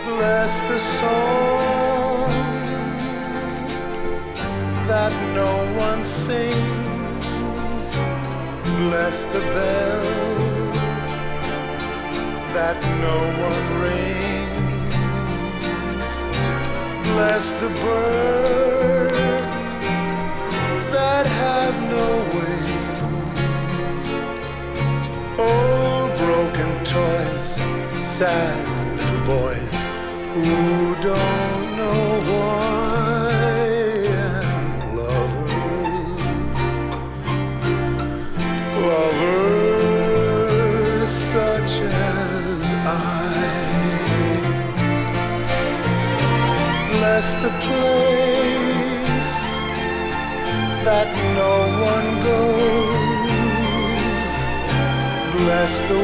Bless the song that no one sings. Bless the bell that no one rings. Bless the birds that have no wings. Old broken toys, sad little boys who don't know why, and lovers such as I. Bless the place that no one goes. Bless the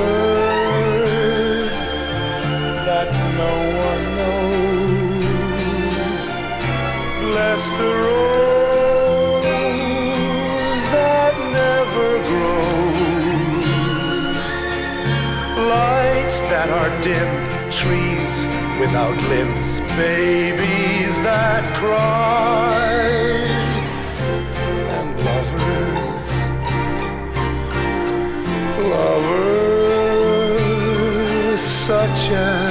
words that no one knows. Bless the rose that never grows. Lights that are dim, trees without limbs, babies that cry, and lovers such as